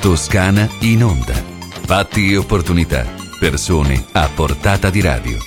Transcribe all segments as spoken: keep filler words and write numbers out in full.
Toscana in onda. Fatti e opportunità. Persone a portata di radio.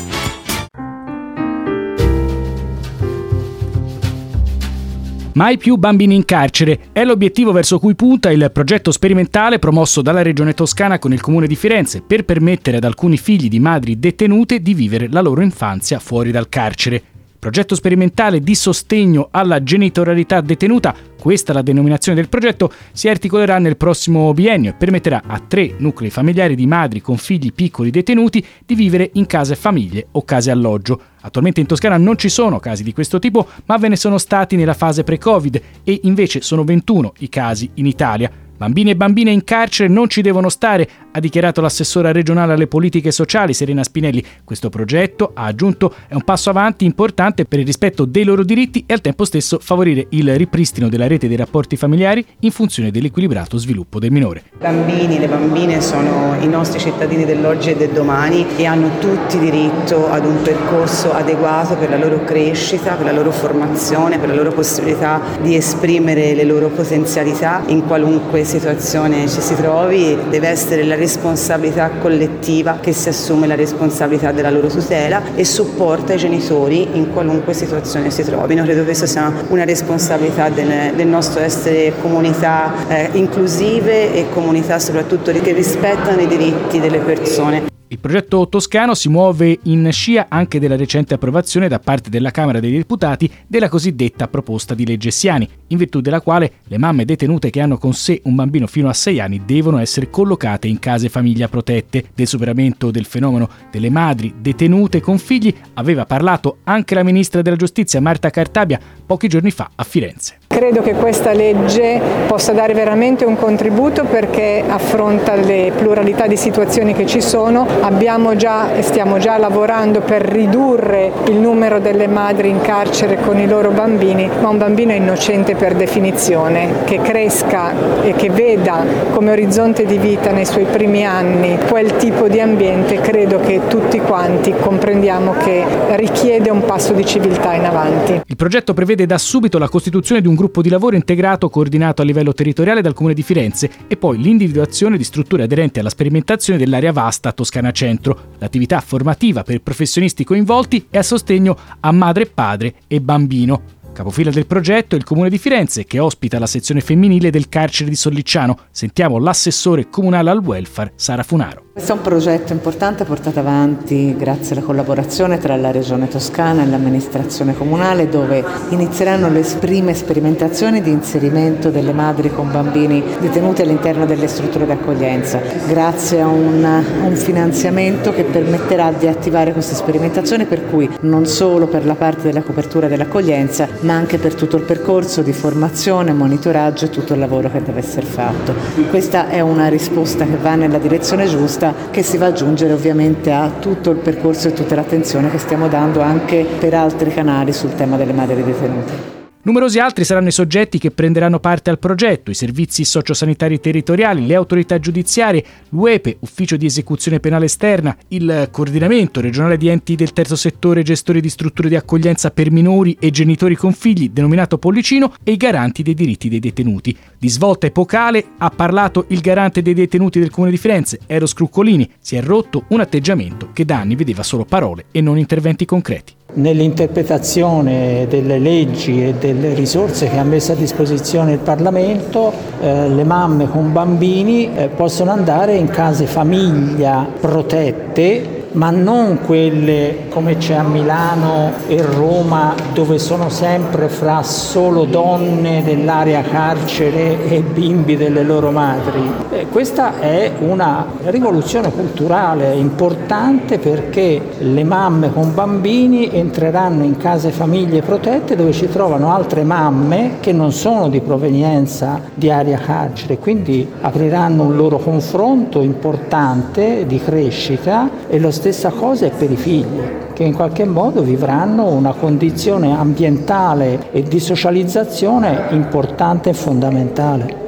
Mai più bambini in carcere è l'obiettivo verso cui punta il progetto sperimentale promosso dalla Regione Toscana con il Comune di Firenze per permettere ad alcuni figli di madri detenute di vivere la loro infanzia fuori dal carcere. Progetto sperimentale di sostegno alla genitorialità detenuta, questa è la denominazione del progetto, si articolerà nel prossimo biennio e permetterà a tre nuclei familiari di madri con figli piccoli detenuti di vivere in case famiglie o case alloggio. Attualmente in Toscana non ci sono casi di questo tipo, ma ve ne sono stati nella fase pre-Covid e invece sono ventuno i casi in Italia. Bambini e bambine in carcere non ci devono stare, ha dichiarato l'assessora regionale alle politiche sociali Serena Spinelli. Questo progetto, ha aggiunto, è un passo avanti importante per il rispetto dei loro diritti e al tempo stesso favorire il ripristino della rete dei rapporti familiari in funzione dell'equilibrato sviluppo del minore. I bambini, le bambine sono i nostri cittadini dell'oggi e del domani e hanno tutti diritto ad un percorso adeguato per la loro crescita, per la loro formazione, per la loro possibilità di esprimere le loro potenzialità in qualunque situazione ci si trovi. Deve essere la responsabilità collettiva che si assume la responsabilità della loro tutela e supporta i genitori in qualunque situazione si trovino. Credo che questa sia una responsabilità del, del nostro essere comunità eh, inclusive e comunità soprattutto che rispettano i diritti delle persone. Il progetto toscano si muove in scia anche della recente approvazione da parte della Camera dei Deputati della cosiddetta proposta di legge Siani, in virtù della quale le mamme detenute che hanno con sé un bambino fino a sei anni devono essere collocate in case famiglia protette. Del superamento del fenomeno delle madri detenute con figli aveva parlato anche la ministra della Giustizia Marta Cartabia pochi giorni fa a Firenze. Credo che questa legge possa dare veramente un contributo perché affronta le pluralità di situazioni che ci sono. Abbiamo già e stiamo già lavorando per ridurre il numero delle madri in carcere con i loro bambini, ma un bambino è innocente per definizione. Che cresca e che veda come orizzonte di vita nei suoi primi anni quel tipo di ambiente, credo che tutti quanti comprendiamo che richiede un passo di civiltà in avanti. Il progetto prevede da subito la costituzione di un gruppo di lavoro integrato coordinato a livello territoriale dal Comune di Firenze e poi l'individuazione di strutture aderenti alla sperimentazione dell'area vasta Toscana Centro, l'attività formativa per professionisti coinvolti e a sostegno a madre, padre e bambino. Capofila del progetto è il Comune di Firenze, che ospita la sezione femminile del carcere di Sollicciano. Sentiamo l'assessore comunale al welfare, Sara Funaro. Questo è un progetto importante portato avanti grazie alla collaborazione tra la Regione Toscana e l'amministrazione comunale, dove inizieranno le prime sperimentazioni di inserimento delle madri con bambini detenuti all'interno delle strutture d'accoglienza, grazie a un, a un finanziamento che permetterà di attivare queste sperimentazioni, per cui non solo per la parte della copertura dell'accoglienza, ma anche per tutto il percorso di formazione, monitoraggio e tutto il lavoro che deve essere fatto. Questa è una risposta che va nella direzione giusta, che si va ad aggiungere ovviamente a tutto il percorso e tutta l'attenzione che stiamo dando anche per altri canali sul tema delle madri detenute. Numerosi altri saranno i soggetti che prenderanno parte al progetto: i servizi sociosanitari territoriali, le autorità giudiziarie, l'U E P E, Ufficio di Esecuzione Penale Esterna, il Coordinamento regionale di enti del terzo settore, gestori di strutture di accoglienza per minori e genitori con figli, denominato Pollicino, e i garanti dei diritti dei detenuti. Di svolta epocale ha parlato il garante dei detenuti del Comune di Firenze, Eros Scruccolini. Si è rotto un atteggiamento che da anni vedeva solo parole e non interventi concreti. Nell'interpretazione delle leggi e delle risorse che ha messo a disposizione il Parlamento, eh, le mamme con bambini eh, possono andare in case famiglia protette, ma non quelle come c'è a Milano e Roma, dove sono sempre fra solo donne dell'area carcere e bimbi delle loro madri. Eh, questa è una rivoluzione culturale importante, perché le mamme con bambini entreranno in case famiglie protette dove ci trovano altre mamme che non sono di provenienza di area carcere, quindi apriranno un loro confronto importante di crescita. E lo stessa cosa è per i figli, che in qualche modo vivranno una condizione ambientale e di socializzazione importante e fondamentale.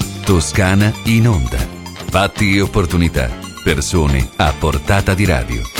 Toscana in onda. Fatti e opportunità. Persone a portata di radio.